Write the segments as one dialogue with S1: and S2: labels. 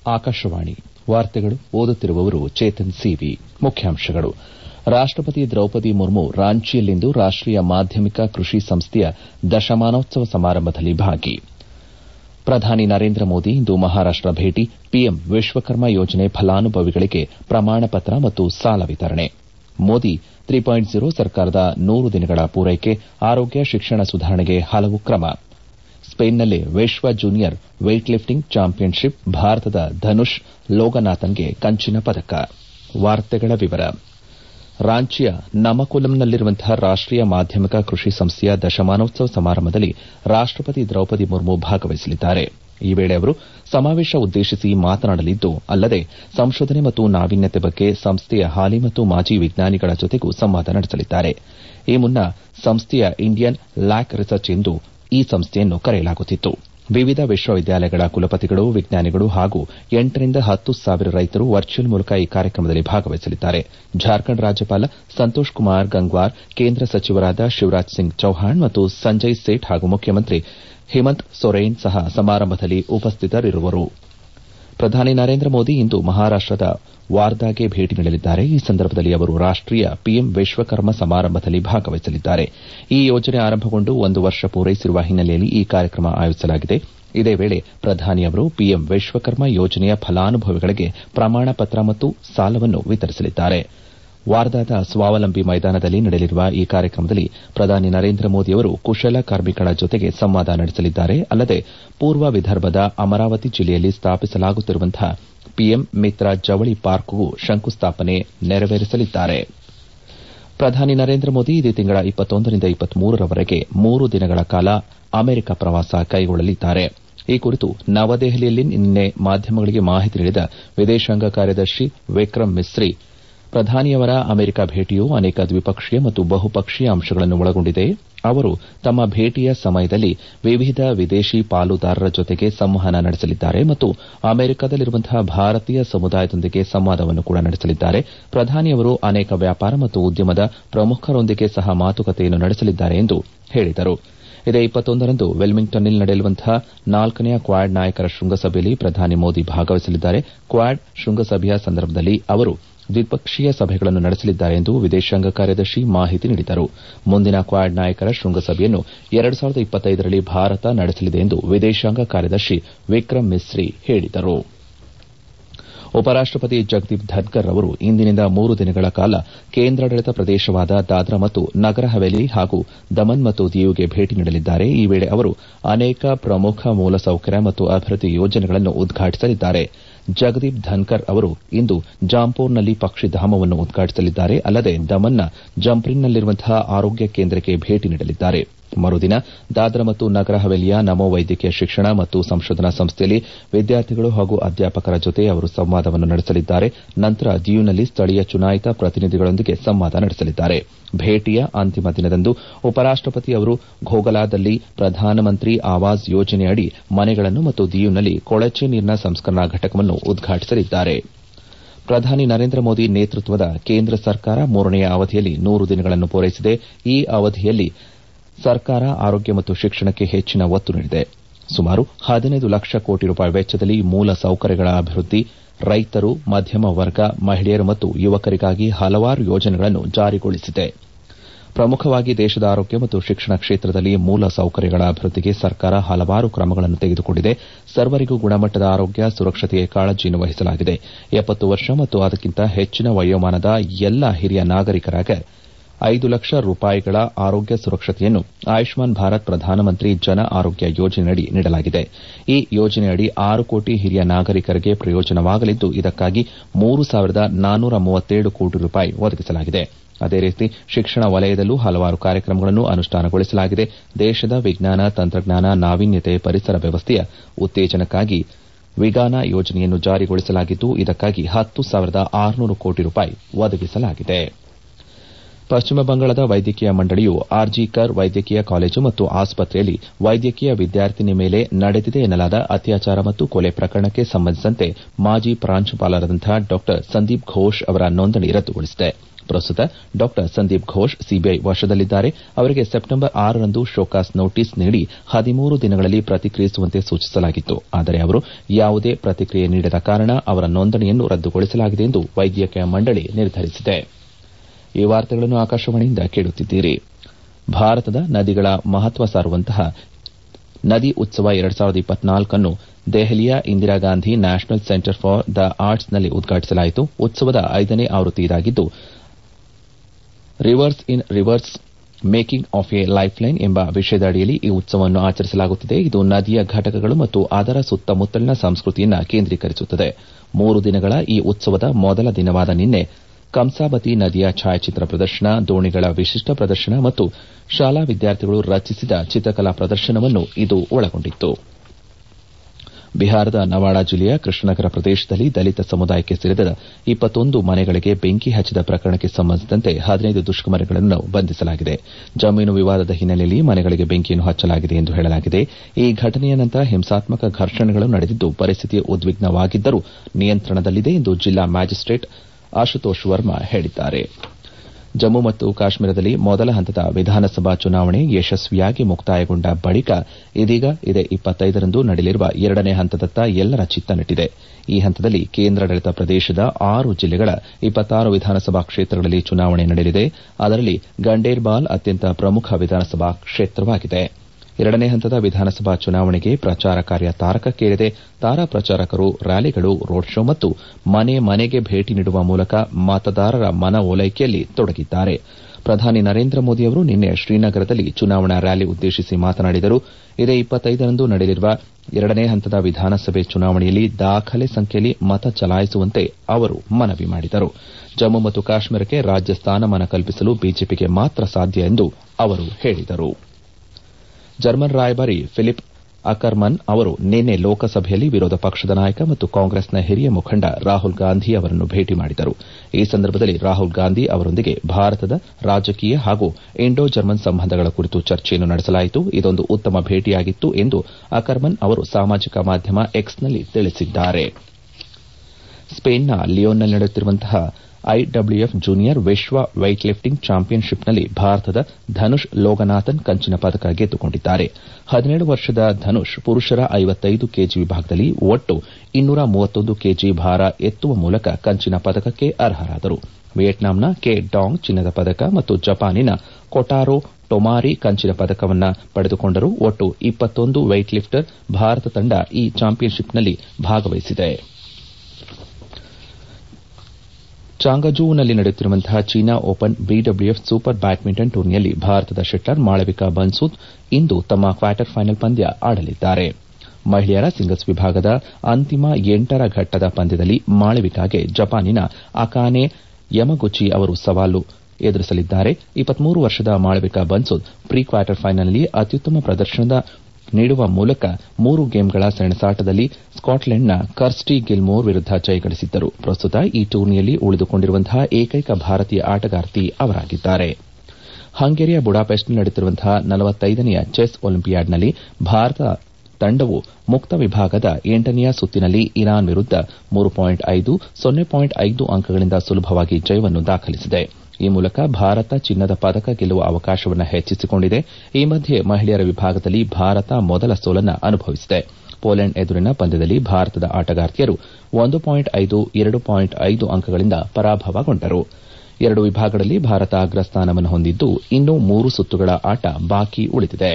S1: ಆಕಾಶವಾಣಿ ವಾರ್ತೆಗಳು ಓದುತ್ತಿರುವವರು ಚೇತನ್ ಸಿವಿ ಮುಖ್ಯಾಂಶಗಳು ರಾಷ್ಟಪತಿ ದ್ರೌಪದಿ ಮುರ್ಮು ರಾಂಚಿಯಲ್ಲಿಂದು ರಾಷ್ಟೀಯ ಮಾಧ್ಯಮಿಕ ಕೃಷಿ ಸಂಸ್ಥೆಯ ದಶಮಾನೋತ್ಸವ ಸಮಾರಂಭದಲ್ಲಿ ಭಾಗಿ ಪ್ರಧಾನಿ ನರೇಂದ್ರ ಮೋದಿ ಇಂದು ಮಹಾರಾಷ್ಟ ಭೇಟಿ ಪಿಎಂ ವಿಶ್ವಕರ್ಮ ಯೋಜನೆ ಫಲಾನುಭವಿಗಳಿಗೆ ಪ್ರಮಾಣ ಪತ್ರ ಮತ್ತು ಸಾಲ ವಿತರಣೆ ಮೋದಿ 3.0 ಸರ್ಕಾರದ 100 ದಿನಗಳ ಪೂರೈಕೆ ಆರೋಗ್ಯ ಶಿಕ್ಷಣ ಸುಧಾರಣೆಗೆ ಹಲವು ಕ್ರಮ ಸ್ಪೇನ್ನಲ್ಲಿ ವಿಶ್ವ ಜೂನಿಯರ್ ವೇಟ್ ಲಿಫ್ಟಿಂಗ್ ಚಾಂಪಿಯನ್ಶಿಪ್ ಭಾರತದ ಧನುಷ್ ಲೋಗನಾಥನ್ಗೆ ಕಂಚಿನ ಪದಕ ರಾಂಚಿಯ ನಮಕುಲಂನಲ್ಲಿರುವಂತಹ ರಾಷ್ಟೀಯ ಮಾಧ್ಯಮಿಕ ಕೃಷಿ ಸಂಸ್ಥೆಯ ದಶಮಾನೋತ್ಸವ ಸಮಾರಂಭದಲ್ಲಿ ರಾಷ್ಟಪತಿ ದ್ರೌಪದಿ ಮುರ್ಮು ಭಾಗವಹಿಸಲಿದ್ದಾರೆ ಈ ವೇಳೆ ಅವರು ಸಮಾವೇಶ ಉದ್ದೇಶಿಸಿ ಮಾತನಾಡಲಿದ್ದು ಅಲ್ಲದೆ ಸಂಶೋಧನೆ ಮತ್ತು ನಾವೀನ್ಯತೆ ಬಗ್ಗೆ ಸಂಸ್ಥೆಯ ಹಾಲಿ ಮತ್ತು ಮಾಜಿ ವಿಜ್ಞಾನಿಗಳ ಜೊತೆಗೂ ಸಂವಾದ ನಡೆಸಲಿದ್ದಾರೆ ಈ ಮುನ್ನ ಸಂಸ್ಥೆಯ ಇಂಡಿಯನ್ ಲ್ಯಾಕ್ ರಿಸರ್ಚ್ ಎಂದು ಈ ಸಂಸ್ಥೆಯನ್ನು ಕರೆಯಲಾಗುತ್ತಿತ್ತು ವಿವಿಧ ವಿಶ್ವವಿದ್ಯಾಲಯಗಳ ಕುಲಪತಿಗಳು ವಿಜ್ಞಾನಿಗಳು ಹಾಗೂ 8 ರಿಂದ 10 ಸಾವಿರ ರೈತರು ವರ್ಚುವಲ್ ಮೂಲಕ ಈ ಕಾರ್ಯಕ್ರಮದಲ್ಲಿ ಭಾಗವಹಿಸಲಿದ್ದಾರೆ ಜಾರ್ಖಂಡ್ ರಾಜ್ಯಪಾಲ ಸಂತೋಷ್ ಕುಮಾರ್ ಗಂಗ್ವಾರ್ ಕೇಂದ್ರ ಸಚಿವರಾದ ಶಿವರಾಜ್ ಸಿಂಗ್ ಚೌಹಾಣ್ ಮತ್ತು ಸಂಜಯ್ ಸೇಠ್ ಹಾಗೂ ಮುಖ್ಯಮಂತ್ರಿ ಹೇಮಂತ್ ಸೊರೇನ್ ಸಹ ಸಮಾರಂಭದಲ್ಲಿ ಉಪಸ್ಥಿತರಿರುವರು ಪ್ರಧಾನಿ ನರೇಂದ್ರ ಮೋದಿ ಇಂದು ಮಹಾರಾಷ್ಟದ ವಾರ್ಧಾಗೆ ಭೇಟಿ ನೀಡಲಿದ್ದಾರೆ ಈ ಸಂದರ್ಭದಲ್ಲಿ ಅವರು ರಾಷ್ಟೀಯ ಪಿಎಂ ವಿಶ್ವಕರ್ಮ ಸಮಾರಂಭದಲ್ಲಿ ಭಾಗವಹಿಸಲಿದ್ದಾರೆ ಈ ಯೋಜನೆ ಆರಂಭಗೊಂಡು 1 ವರ್ಷ ಪೂರೈಸಿರುವ ಹಿನ್ನೆಲೆಯಲ್ಲಿ ಈ ಕಾರ್ಯಕ್ರಮ ಆಯೋಜಿಸಲಾಗಿದೆ ಇದೇ ವೇಳೆ ಪ್ರಧಾನಿ ಅವರು ಪಿಎಂ ವಿಶ್ವಕರ್ಮ ಯೋಜನೆಯ ಫಲಾನುಭವಿಗಳಿಗೆ ಪ್ರಮಾಣ ಪತ್ರ ಮತ್ತು ಸಾಲವನ್ನು ವಿತರಿಸಲಿದ್ದಾರೆ ವಾರ್ಧಾದ ಸ್ವಾವಲಂಬಿ ಮೈದಾನದಲ್ಲಿ ನಡೆಯಲಿರುವ ಈ ಕಾರ್ಯಕ್ರಮದಲ್ಲಿ ಪ್ರಧಾನಿ ನರೇಂದ್ರ ಮೋದಿ ಅವರು ಕುಶಲ ಕಾರ್ಮಿಕರ ಜೊತೆಗೆ ಸಂವಾದ ನಡೆಸಲಿದ್ದಾರೆ ಅಲ್ಲದೆ ಪೂರ್ವ ವಿದರ್ಭದ ಅಮರಾವತಿ ಜಿಲ್ಲೆಯಲ್ಲಿ ಸ್ಥಾಪಿಸಲಾಗುತ್ತಿರುವಂತಹ ಪಿಎಂ ಮಿತ್ರ ಜವಳಿ ಪಾರ್ಕ್ಗೂ ಶಂಕುಸ್ಥಾಪನೆ ನೆರವೇರಿಸಲಿದ್ದಾರೆ ಪ್ರಧಾನಿ ನರೇಂದ್ರ ಮೋದಿ ಇದೇ ತಿಂಗಳ 21 ರಿಂದ 23 ರವರೆಗೆ 3 ದಿನಗಳ ಕಾಲ ಅಮೆರಿಕ ಪ್ರವಾಸ ಕೈಗೊಳ್ಳಲಿದ್ದಾರೆ ಈ ಕುರಿತು ನವದೆಹಲಿಯಲ್ಲಿ ನಿನ್ನೆ ಮಾಧ್ಯಮಗಳಿಗೆ ಮಾಹಿತಿ ನೀಡಿದ ವಿದೇಶಾಂಗ ಕಾರ್ಯದರ್ಶಿ ವಿಕ್ರಮ್ ಮಿಸ್ರಿ ಪ್ರಧಾನಿಯವರ ಅಮೆರಿಕ ಭೇಟಿಯು ಅನೇಕ ದ್ವಿಪಕ್ಷೀಯ ಮತ್ತು ಬಹುಪಕ್ಷೀಯ ಅಂಶಗಳನ್ನು ಒಳಗೊಂಡಿದೆ ಅವರು ತಮ್ಮ ಭೇಟಿಯ ಸಮಯದಲ್ಲಿ ವಿವಿಧ ವಿದೇಶಿ ಪಾಲುದಾರರ ಜೊತೆಗೆ ಸಂವಹನ ನಡೆಸಲಿದ್ದಾರೆ ಮತ್ತು ಅಮೆರಿಕದಲ್ಲಿರುವಂತಹ ಭಾರತೀಯ ಸಮುದಾಯದೊಂದಿಗೆ ಸಂವಾದವನ್ನು ಕೂಡ ನಡೆಸಲಿದ್ದಾರೆ ಪ್ರಧಾನಿಯವರು ಅನೇಕ ವ್ಯಾಪಾರ ಮತ್ತು ಉದ್ಯಮದ ಪ್ರಮುಖರೊಂದಿಗೆ ಸಹ ಮಾತುಕತೆಯನ್ನು ನಡೆಸಲಿದ್ದಾರೆ ಎಂದು ಹೇಳಿದರು ಇದೇ 21 ರಂದು ವೆಲ್ಲಿಂಗ್ಟನ್ನಲ್ಲಿ ನಡೆಯಲಿರುವಂತಹ 4ನೇ ಕ್ವಾಡ್ ನಾಯಕರ ಶೃಂಗಸಭೆಯಲ್ಲಿ ಪ್ರಧಾನಿ ಮೋದಿ ಭಾಗವಹಿಸಲಿದ್ದಾರೆ ಕ್ವಾಡ್ ಶೃಂಗಸಭೆಯ ಸಂದರ್ಭದಲ್ಲಿ ಅವರು ದ್ವಿಪಕ್ಷೀಯ ಸಭೆಗಳನ್ನು ನಡೆಸಲಿದ್ದಾರೆ ಎಂದು ವಿದೇಶಾಂಗ ಕಾರ್ಯದರ್ಶಿ ಮಾಹಿತಿ ನೀಡಿದರು ಮುಂದಿನ ಕ್ವಾಡ್ ನಾಯಕರ ಶೃಂಗಸಭೆಯನ್ನು 2025 ರಲ್ಲಿ ಭಾರತ ನಡೆಸಲಿದೆ ಎಂದು ವಿದೇಶಾಂಗ ಕಾರ್ಯದರ್ಶಿ ವಿಕ್ರಮ್ ಮಿಸ್ರಿ ಹೇಳಿದರು ಉಪರಾಷ್ಟಪತಿ ಜಗದೀಪ್ ಧನ್ಕರ್ ಅವರು ಇಂದಿನಿಂದ 3 ದಿನಗಳ ಕಾಲ ಕೇಂದ್ರಾಡಳಿತ ಪ್ರದೇಶವಾದ ದಾದ್ರಾ ಮತ್ತು ನಗರ ಹವೇಲಿ ಹಾಗೂ ದಮನ್ ಮತ್ತು ದಿಯುಗೆ ಭೇಟಿ ನೀಡಲಿದ್ದಾರೆ ಈ ವೇಳೆ ಅವರು ಅನೇಕ ಪ್ರಮುಖ ಮೂಲಸೌಕರ್ಯ ಮತ್ತು ಅಭಿವೃದ್ಧಿ ಯೋಜನೆಗಳನ್ನು ಉದ್ಘಾಟಿಸಲಿದ್ದಾರೆ ಜಗದೀಪ್ ಧನ್ಕರ್ ಅವರು ಇಂದು ಜಾಂಪೋರ್ನಲ್ಲಿ ಪಕ್ಷಿಧಾಮವನ್ನು ಉದ್ಘಾಟಿಸಲಿದ್ದಾರೆ ಅಲ್ಲದೆ ದಮನ್ನ ಜಂಪ್ರಿನ್ನಲ್ಲಿರುವಂತಹ ಆರೋಗ್ಯ ಕೇಂದ್ರಕ್ಕೆ ಭೇಟಿ ನೀಡಲಿದ್ದಾರೆ ಮರುದಿನ ದಾದ್ರಾ ಮತ್ತು ನಗರ ಹವೇಲಿಯ ನಮೋ ವೈದ್ಯಕೀಯ ಶಿಕ್ಷಣ ಮತ್ತು ಸಂಶೋಧನಾ ಸಂಸ್ಥೆಯಲ್ಲಿ ವಿದ್ಯಾರ್ಥಿಗಳು ಹಾಗೂ ಅಧ್ಯಾಪಕರ ಜೊತೆ ಅವರು ಸಂವಾದವನ್ನು ನಡೆಸಲಿದ್ದಾರೆ ನಂತರ ದಿಯುನಲ್ಲಿ ಸ್ಥಳೀಯ ಚುನಾಯಿತ ಪ್ರತಿನಿಧಿಗಳೊಂದಿಗೆ ಸಂವಾದ ನಡೆಸಲಿದ್ದಾರೆ ಭೇಟಿಯ ಅಂತಿಮ ದಿನದಂದು ಉಪರಾಷ್ಟಪತಿ ಅವರು ಘೋಗಲಾದಲ್ಲಿ ಪ್ರಧಾನಮಂತ್ರಿ ಆವಾಸ್ ಯೋಜನೆಯಡಿ ಮನೆಗಳನ್ನು ಮತ್ತು ದಿಯುನಲ್ಲಿ ಕೊಳಚೆ ನೀರಿನ ಸಂಸ್ಕರಣಾ ಘಟಕವನ್ನು ಉದ್ಘಾಟಿಸಲಿದ್ದಾರೆ ಪ್ರಧಾನಿ ನರೇಂದ್ರ ಮೋದಿ ನೇತೃತ್ವದ ಕೇಂದ್ರ ಸರ್ಕಾರ 3ನೇ ಅವಧಿಯಲ್ಲಿ 100 ದಿನಗಳನ್ನು ಪೂರೈಸಿದೆ ಈ ಅವಧಿಯಲ್ಲಿ ಸರ್ಕಾರ ಆರೋಗ್ಯ ಮತ್ತು ಶಿಕ್ಷಣಕ್ಕೆ ಹೆಚ್ಚಿನ ಒತ್ತು ನೀಡಿದೆ ಸುಮಾರು 15 ಲಕ್ಷ ಕೋಟಿ ರೂಪಾಯಿ ವೆಚ್ಚದಲ್ಲಿ ಮೂಲ ಸೌಕರ್ಯಗಳ ಅಭಿವೃದ್ಧಿ ರೈತರು ಮಧ್ಯಮ ವರ್ಗ ಮಹಿಳೆಯರು ಮತ್ತು ಯುವಕರಿಗಾಗಿ ಹಲವಾರು ಯೋಜನೆಗಳನ್ನು ಜಾರಿಗೊಳಿಸಿದೆ ಪ್ರಮುಖವಾಗಿ ದೇಶದ ಆರೋಗ್ಯ ಮತ್ತು ಶಿಕ್ಷಣ ಕ್ಷೇತ್ರದಲ್ಲಿ ಮೂಲ ಸೌಕರ್ಯಗಳ ಅಭಿವೃದ್ಧಿಗೆ ಸರ್ಕಾರ ಹಲವಾರು ಕ್ರಮಗಳನ್ನು ತೆಗೆದುಕೊಂಡಿದೆ ಸರ್ವರಿಗೂ ಗುಣಮಟ್ಟದ ಆರೋಗ್ಯ ಸುರಕ್ಷತೆಗೆ ಕಾಳಜಿಯನ್ನು ವಹಿಸಲಾಗಿದೆ 70 ವರ್ಷ ಮತ್ತು ಅದಕ್ಕಿಂತ ಹೆಚ್ಚಿನ ವಯೋಮಾನದ ಎಲ್ಲಾ ಹಿರಿಯ ನಾಗರಿಕರಿಗೆ 5 ಲಕ್ಷ ರೂಪಾಯಿಗಳ ಆರೋಗ್ಯ ಸುರಕ್ಷತೆಯನ್ನು ಆಯುಷ್ಮಾನ್ ಭಾರತ್ ಪ್ರಧಾನಮಂತ್ರಿ ಜನ ಆರೋಗ್ಯ ಯೋಜನೆಯಡಿ ನೀಡಲಾಗಿದೆ ಈ ಯೋಜನೆಯಡಿ 6 ಕೋಟಿ ಹಿರಿಯ ನಾಗರಿಕರಿಗೆ ಪ್ರಯೋಜನವಾಗಲಿದ್ದು ಇದಕ್ಕಾಗಿ 3,437 ಕೋಟಿ ರೂಪಾಯಿ ಒದಗಿಸಲಾಗಿದೆ ಅದೇ ರೀತಿ ಶಿಕ್ಷಣ ವಲಯದಲ್ಲೂ ಹಲವಾರು ಕಾರ್ಯಕ್ರಮಗಳನ್ನು ಅನುಷ್ಠಾನಗೊಳಿಸಲಾಗಿದೆ ದೇಶದ ವಿಜ್ಞಾನ ತಂತ್ರಜ್ಞಾನ ನಾವೀನ್ಯತೆ ಪರಿಸರ ವ್ಯವಸ್ಥೆಯ ಉತ್ತೇಜನಕ್ಕಾಗಿ ವಿಗಾನ ಯೋಜನೆಯನ್ನು ಜಾರಿಗೊಳಿಸಲಾಗಿದ್ದು ಇದಕ್ಕಾಗಿ 10,600 ಕೋಟಿ ರೂಪಾಯಿ ಒದಗಿಸಲಾಗಿದೆ ಪಶ್ಚಿಮ ಬಂಗಾಳದ ವೈದ್ಯಕೀಯ ಮಂಡಳಿಯು ಆರ್ಜಿ ಕರ್ ವೈದ್ಯಕೀಯ ಕಾಲೇಜು ಮತ್ತು ಆಸ್ಪತ್ರೆಯಲ್ಲಿ ವೈದ್ಯಕೀಯ ವಿದ್ಯಾರ್ಥಿನಿ ಮೇಲೆ ನಡೆದಿದೆ ಎನ್ನಲಾದ ಅತ್ಯಾಚಾರ ಮತ್ತು ಕೊಲೆ ಪ್ರಕರಣಕ್ಕೆ ಸಂಬಂಧಿಸಿದಂತೆ ಮಾಜಿ ಪ್ರಾಂಶುಪಾಲರಾದಂತಹ ಡಾ ಸಂದೀಪ್ ಘೋಷ್ ಅವರ ನೋಂದಣಿ ರದ್ದುಗೊಳಿಸಿದೆ ಪ್ರಸ್ತುತ ಡಾ ಸಂದೀಪ್ ಘೋಷ್ ಸಿಬಿಐ ವಶದಲ್ಲಿದ್ದಾರೆ. ಅವರಿಗೆ ಸೆಪ್ಟೆಂಬರ್ 6ರಂದು ಶೋಕಾಸ್ ನೋಟಿಸ್ ನೀಡಿ 13 ದಿನಗಳಲ್ಲಿ ಪ್ರತಿಕ್ರಿಯಿಸುವಂತೆ ಸೂಚಿಸಲಾಗಿತ್ತು. ಆದರೆ ಅವರು ಯಾವುದೇ ಪ್ರತಿಕ್ರಿಯೆ ನೀಡದ ಕಾರಣ ಅವರ ನೋಂದಣಿಯನ್ನು ರದ್ದುಗೊಳಿಸಲಾಗಿದೆ ಎಂದು ವೈದ್ಯಕೀಯ ಮಂಡಳಿ ನಿರ್ಧರಿಸಿದೆ. ಈ ವಾರ್ತೆಗಳನ್ನು ಆಕಾಶವಾಣಿಯಿಂದ ಕೇಳುತ್ತಿದ್ದೀರಿ. ಭಾರತದ ನದಿಗಳ ಮಹತ್ವ ಸಾರುವಂತಹ ನದಿ ಉತ್ಸವ 2024 ಅನ್ನು ದೆಹಲಿಯ Indira Gandhi national centre for the ಆರ್ಟ್ಸ್ನಲ್ಲಿ ಉದ್ಘಾಟಿಸಲಾಯಿತು. ಉತ್ಸವದ 5ನೇ ಆವೃತ್ತಿ ಇದಾಗಿದ್ದು, rivers in rivers making of a lifeline ಎಂಬ ವಿಷಯದ ಅಡಿಯಲ್ಲಿ ಈ ಉತ್ಸವವನ್ನು ಆಚರಿಸಲಾಗುತ್ತಿದೆ. ಇದು ನದಿಯ ಘಟಕಗಳು ಮತ್ತು ಅದರ ಸುತ್ತಮುತ್ತಲಿನ ಸಂಸ್ಕೃತಿಯನ್ನು ಕೇಂದ್ರೀಕರಿಸುತ್ತದೆ. 3 ದಿನಗಳ ಈ ಉತ್ಸವದ ಮೊದಲ ದಿನವಾದ ನಿನ್ನೆ ಕಂಸಾಬತಿ ನದಿಯ ಛಾಯಾಚಿತ್ರ ಪ್ರದರ್ಶನ, ದೋಣಿಗಳ ವಿಶಿಷ್ಟ ಪ್ರದರ್ಶನ ಮತ್ತು ಶಾಲಾ ವಿದ್ಯಾರ್ಥಿಗಳು ರಚಿಸಿದ ಚಿತ್ರಕಲಾ ಪ್ರದರ್ಶನವನ್ನು ಇದು ಒಳಗೊಂಡಿತ್ತು. ಬಿಹಾರದ ನವಾಡಾ ಜಿಲ್ಲೆಯ ಕೃಷ್ಣನಗರ ಪ್ರದೇಶದಲ್ಲಿ ದಲಿತ ಸಮುದಾಯಕ್ಕೆ ಸೇರಿದ 21 ಮನೆಗಳಿಗೆ ಬೆಂಕಿ ಹಚ್ಚಿದ ಪ್ರಕರಣಕ್ಕೆ ಸಂಬಂಧಿಸಿದಂತೆ 15 ದುಷ್ಕರ್ಮಿಗಳನ್ನು ಬಂಧಿಸಲಾಗಿದೆ. ಜಮೀನು ವಿವಾದದ ಹಿನ್ನೆಲೆಯಲ್ಲಿ ಮನೆಗಳಿಗೆ ಬೆಂಕಿಯನ್ನು ಹಚ್ಚಲಾಗಿದೆ ಎಂದು ಹೇಳಲಾಗಿದೆ. ಈ ಘಟನೆಯ ನಂತರ ಹಿಂಸಾತ್ಮಕ ಘರ್ಷಣೆಗಳು ನಡೆದಿದ್ದು, ಪರಿಸ್ಥಿತಿ ಉದ್ವಿಗ್ನವಾಗಿದ್ದರೂ ನಿಯಂತ್ರಣದಲ್ಲಿದೆ ಎಂದು ಜಿಲ್ಲಾ ಮ್ಯಾಜಿಸ್ಟ್ರೇಟ್ ಆಶುತೋಷ್ ವರ್ಮಾ ಹೇಳಿದ್ದಾರೆ. ಜಮ್ಮು ಮತ್ತು ಕಾಶ್ಮೀರದಲ್ಲಿ ಮೊದಲ ಹಂತದ ವಿಧಾನಸಭಾ ಚುನಾವಣೆ ಯಶಸ್ವಿಯಾಗಿ ಮುಕ್ತಾಯಗೊಂಡ ಬಳಿಕ ಇದೀಗ ಇದೇ 25ರಂದು ನಡೆಯಲಿರುವ 2ನೇ ಹಂತದತ್ತ ಎಲ್ಲರ ಚಿತ್ತ ನೆಟ್ಟಿದೆ. ಈ ಹಂತದಲ್ಲಿ ಕೇಂದ್ರಾಡಳಿತ ಪ್ರದೇಶದ 6 ಜಿಲ್ಲೆಗಳ 26 ವಿಧಾನಸಭಾ ಕ್ಷೇತ್ರಗಳಲ್ಲಿ ಚುನಾವಣೆ ನಡೆಯಲಿದೆ. ಅದರಲ್ಲಿ ಗಂಡೇರ್ಬಾಲ್ ಅತ್ಯಂತ ಪ್ರಮುಖ ವಿಧಾನಸಭಾ ಕ್ಷೇತ್ರವಾಗಿದೆ. 2ನೇ ಹಂತದ ವಿಧಾನಸಭಾ ಚುನಾವಣೆಗೆ ಪ್ರಚಾರ ಕಾರ್ಯ ತಾರಕಕ್ಕೇರಿದೆ. ತಾರಾ ಪ್ರಚಾರಕರು ರ್ಯಾಲಿಗಳು, ರೋಡ್ ಶೋ ಮತ್ತು ಮನೆ ಮನೆಗೆ ಭೇಟಿ ನೀಡುವ ಮೂಲಕ ಮತದಾರರ ಮನವೊಲೈಕೆಯಲ್ಲಿ ತೊಡಗಿದ್ದಾರೆ. ಪ್ರಧಾನಿ ನರೇಂದ್ರ ಮೋದಿ ಅವರು ನಿನ್ನೆ ಶ್ರೀನಗರದಲ್ಲಿ ಚುನಾವಣಾ ರ್ಯಾಲಿ ಉದ್ದೇಶಿಸಿ ಮಾತನಾಡಿದರು. ಇದೇ 25ರಂದು ನಡೆಯಲಿರುವ 2ನೇ ಹಂತದ ವಿಧಾನಸಭೆ ಚುನಾವಣೆಯಲ್ಲಿ ದಾಖಲೆ ಸಂಖ್ಯೆಯಲ್ಲಿ ಮತ ಚಲಾಯಿಸುವಂತೆ ಅವರು ಮನವಿ ಮಾಡಿದರು. ಜಮ್ಮು ಮತ್ತು ಕಾಶ್ಮೀರಕ್ಕೆ ರಾಜ್ಯ ಸ್ಥಾನಮಾನ ಕಲ್ಪಿಸಲು ಬಿಜೆಪಿಗೆ ಮಾತ್ರ ಸಾಧ್ಯ ಎಂದು ಅವರು ಹೇಳಿದರು. ಜರ್ಮನ್ ರಾಯಭಾರಿ ಫಿಲಿಪ್ ಅಕರ್ಮನ್ ಅವರು ನಿನ್ನೆ ಲೋಕಸಭೆಯಲ್ಲಿ ವಿರೋಧ ಪಕ್ಷದ ನಾಯಕ ಮತ್ತು ಕಾಂಗ್ರೆಸ್ನ ಹಿರಿಯ ಮುಖಂಡ ರಾಹುಲ್ ಗಾಂಧಿ ಅವರನ್ನು ಭೇಟಿ ಮಾಡಿದರು. ಈ ಸಂದರ್ಭದಲ್ಲಿ ರಾಹುಲ್ ಗಾಂಧಿ ಅವರೊಂದಿಗೆ ಭಾರತದ ರಾಜಕೀಯ ಹಾಗೂ ಇಂಡೋ ಜರ್ಮನ್ ಸಂಬಂಧಗಳ ಕುರಿತು ಚರ್ಚೆಯನ್ನು ನಡೆಸಲಾಯಿತು. ಇದೊಂದು ಉತ್ತಮ ಭೇಟಿಯಾಗಿತ್ತು ಎಂದು ಅಕರ್ಮನ್ ಅವರು ಸಾಮಾಜಿಕ ಮಾಧ್ಯಮ ಎಕ್ಸ್ನಲ್ಲಿ ತಿಳಿಸಿದ್ದಾರೆ. ಸ್ಪೇನ್ನ ಲಿಯೋನ್ನಲ್ಲಿ ನಡೆಯುತ್ತಿರುವಂತಹ ಐಡಬ್ಲ್ಯೂಎಫ್ ಜೂನಿಯರ್ ವಿಶ್ವ ವೆಯ್ಟ್ ಲಿಫ್ಟಿಂಗ್ ಚಾಂಪಿಯನ್ಶಿಪ್ನಲ್ಲಿ ಭಾರತದ ಧನುಷ್ ಲೋಗನಾಥನ್ ಕಂಚಿನ ಪದಕ ಗೆದ್ದುಕೊಂಡಿದ್ದಾರೆ. 17 ವರ್ಷದ ಧನುಷ್ ಪುರುಷರ 55 ಕೆಜಿ ವಿಭಾಗದಲ್ಲಿ ಒಟ್ಟು 231 ಕೆಜಿ ಭಾರ ಎತ್ತುವ ಮೂಲಕ ಕಂಚಿನ ಪದಕಕ್ಕೆ ಅರ್ಹರಾದರು. ವಿಯೆಟ್ನಾಂನ ಕೆ ಡಾಂಗ್ ಚಿನ್ನದ ಪದಕ ಮತ್ತು ಜಪಾನಿನ ಕೊಟಾರೋ ಟೊಮಾರಿ ಕಂಚಿನ ಪದಕವನ್ನು ಪಡೆದುಕೊಂಡರು. ಒಟ್ಟು 21 ವೆಯ್ಟ್ ಲಿಫ್ಟರ್ ಭಾರತ ತಂಡ ಈ ಚಾಂಪಿಯನ್ಶಿಪ್ನಲ್ಲಿ ಭಾಗವಹಿಸಿದೆ. ಚಾಂಗಜೂನಲ್ಲಿ ನಡೆಯುತ್ತಿರುವಂತಹ China open BWF super badminton ಟೂರ್ನಿಯಲ್ಲಿ ಭಾರತದ ಶೆಟ್ಲರ್ ಮಾಳವಿಕಾ ಬನ್ಸೂದ್ ಇಂದು ತಮ್ಮ ಕ್ವಾರ್ಟರ್ ಫೈನಲ್ ಪಂದ್ಯ ಆಡಲಿದ್ದಾರೆ. ಮಹಿಳೆಯರ ಸಿಂಗಲ್ಸ್ ವಿಭಾಗದ ಅಂತಿಮ 8ರ ಘಟ್ಟದ ಪಂದ್ಯದಲ್ಲಿ ಮಾಳವಿಕಾಗೆ ಜಪಾನಿನ ಅಕಾನೆ ಯಮಗುಚಿ ಅವರು ಸವಾಲು ಎದುರಿಸಲಿದ್ದಾರೆ. 23 ವರ್ಷದ ಮಾಳವಿಕಾ ಬನ್ಸೂದ್ ಪ್ರೀ ಕ್ವಾರ್ಟರ್ ಫೈನಲ್ನಲ್ಲಿ ಅತ್ಯುತ್ತಮ ಪ್ರದರ್ಶನ ನೀಡುವ ಮೂಲಕ 3 ಗೇಮ್ಗಳ ಸೆಣಸಾಟದಲ್ಲಿ ಸ್ಕಾಟ್ಲೆಂಡ್ನ ಕರ್ಸ್ಟಿ ಗಿಲ್ಮೋರ್ ವಿರುದ್ಧ ಜಯಗಳಿಸಿದ್ದರು. ಪ್ರಸ್ತುತ ಈ ಟೂರ್ನಿಯಲ್ಲಿ ಉಳಿದುಕೊಂಡಿರುವಂತಹ ಏಕೈಕ ಭಾರತೀಯ ಆಟಗಾರ್ತಿ ಅವರಾಗಿದ್ದಾರೆ. ಹಂಗೇರಿಯ ಬುಡಾಪೆಸ್ಟ್ನಲ್ಲಿ ನಡೆಯುತ್ತಿರುವಂತಹ 45ನೇ ಚೆಸ್ ಒಲಿಂಪಿಯಾಡ್ನಲ್ಲಿ ಭಾರತ ತಂಡವು ಮುಕ್ತ ವಿಭಾಗದ 8ನೇ ಸುತ್ತಿನಲ್ಲಿ ಇರಾನ್ ವಿರುದ್ಧ 3.5, 0.5 ಅಂಕಗಳಿಂದ ಸುಲಭವಾಗಿ ಜಯವನ್ನು ದಾಖಲಿಸಿದೆ. ಈ ಮೂಲಕ ಭಾರತ ಚಿನ್ನದ ಪದಕ ಗೆಲ್ಲುವ ಅವಕಾಶವನ್ನು ಹೆಚ್ಚಿಸಿಕೊಂಡಿದೆ. ಈ ಮಧ್ಯೆ ಮಹಿಳೆಯರ ವಿಭಾಗದಲ್ಲಿ ಭಾರತ ಮೊದಲ ಸೋಲನ್ನು ಅನುಭವಿಸಿದೆ. ಪೋಲೆಂಡ್ ಎದುರಿನ ಪಂದ್ಯದಲ್ಲಿ ಭಾರತದ ಆಟಗಾರ್ತಿಯರು 1.5, 2.5 ಅಂಕಗಳಿಂದ ಪರಾಭವಗೊಂಡರು. 2 ವಿಭಾಗಗಳಲ್ಲಿ ಭಾರತ ಅಗ್ರಸ್ಥಾನವನ್ನು ಹೊಂದಿದ್ದು ಇನ್ನೂ 3 ಸುತ್ತುಗಳ ಆಟ ಬಾಕಿ ಉಳಿದಿದೆ.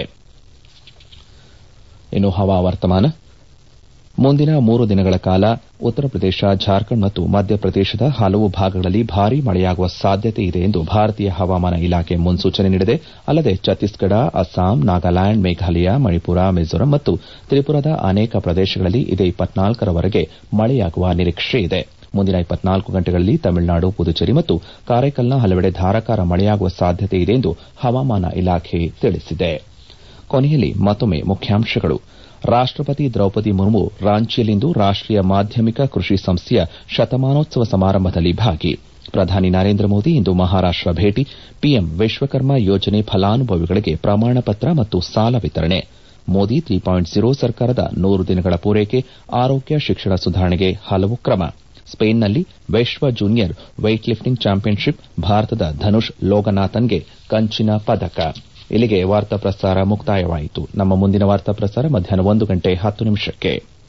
S1: ಇನ್ನು ಹವಾವರ್ತಮಾನ. ಮುಂದಿನ 3 ದಿನಗಳ ಕಾಲ ಉತ್ತರ ಪ್ರದೇಶ, ಜಾರ್ಖಂಡ್ ಮತ್ತು ಮಧ್ಯಪ್ರದೇಶದ ಹಲವು ಭಾಗಗಳಲ್ಲಿ ಭಾರೀ ಮಳೆಯಾಗುವ ಸಾಧ್ಯತೆ ಇದೆ ಎಂದು ಭಾರತೀಯ ಹವಾಮಾನ ಇಲಾಖೆ ಮುನ್ಸೂಚನೆ ನೀಡಿದೆ. ಅಲ್ಲದೆ ಛತ್ತೀಸ್ಗಢ, ಅಸ್ಸಾಂ, ನಾಗಾಲ್ಯಾಂಡ್, ಮೇಘಾಲಯ, ಮಣಿಪುರ, ಮಿಜೋರಾಂ ಮತ್ತು ತ್ರಿಪುರಾದ ಅನೇಕ ಪ್ರದೇಶಗಳಲ್ಲಿ ಇದೇ 24ರವರೆಗೆ ಮಳೆಯಾಗುವ ನಿರೀಕ್ಷೆ ಇದೆ. ಮುಂದಿನ 24 ಗಂಟೆಗಳಲ್ಲಿ ತಮಿಳುನಾಡು, ಪುದುಚೇರಿ ಮತ್ತು ಕಾರೈಕಲ್ನ ಹಲವೆಡೆ ಧಾರಾಕಾರ ಮಳೆಯಾಗುವ ಸಾಧ್ಯತೆ ಇದೆ ಎಂದು ಹವಾಮಾನ ಇಲಾಖೆ ತಿಳಿಸಿದೆ. ಕೊನೆಯಲ್ಲಿ ಮತ್ತೊಮ್ಮೆ ಮುಖ್ಯಾಂಶಗಳು. ರಾಷ್ಟಪತಿ ದ್ರೌಪದಿ ಮುರ್ಮು ರಾಂಚಿಯಲ್ಲಿಂದು ರಾಷ್ಟೀಯ ಮಾಧ್ಯಮಿಕ ಕೃಷಿ ಸಂಸ್ಥೆಯ ಶತಮಾನೋತ್ಸವ ಸಮಾರಂಭದಲ್ಲಿ ಭಾಗಿ. ಪ್ರಧಾನಿ ನರೇಂದ್ರ ಮೋದಿ ಇಂದು ಮಹಾರಾಷ್ಟ ಭೇಟಿ. ಪಿಎಂ ವಿಶ್ವಕರ್ಮ ಯೋಜನೆ ಫಲಾನುಭವಿಗಳಿಗೆ ಪ್ರಮಾಣ ಪತ್ರ ಮತ್ತು ಸಾಲ ವಿತರಣೆ. ಮೋದಿ 3.0 ಸರ್ಕಾರದ 100 ದಿನಗಳ ಪೂರೈಕೆ, ಆರೋಗ್ಯ ಶಿಕ್ಷಣ ಸುಧಾರಣೆಗೆ ಹಲವು ಕ್ರಮ. ಸ್ಪೇನ್ನಲ್ಲಿ ವಿಶ್ವ ಜೂನಿಯರ್ ವೆಯ್ಟ್ ಲಿಫ್ಟಿಂಗ್ ಚಾಂಪಿಯನ್ಶಿಪ್ ಭಾರತದ ಧನುಷ್ ಲೋಗನಾಥನ್ಗೆ ಕಂಚಿನ ಪದಕ. ಇಲ್ಲಿಗೆ ವಾರ್ತಾ ಪ್ರಸಾರ ಮುಕ್ತಾಯವಾಯಿತು. ನಮ್ಮ ಮುಂದಿನ ವಾರ್ತಾ ಪ್ರಸಾರ ಮಧ್ಯಾಹ್ನ 1:10 ನಿಮಿಷಕ್ಕೆ.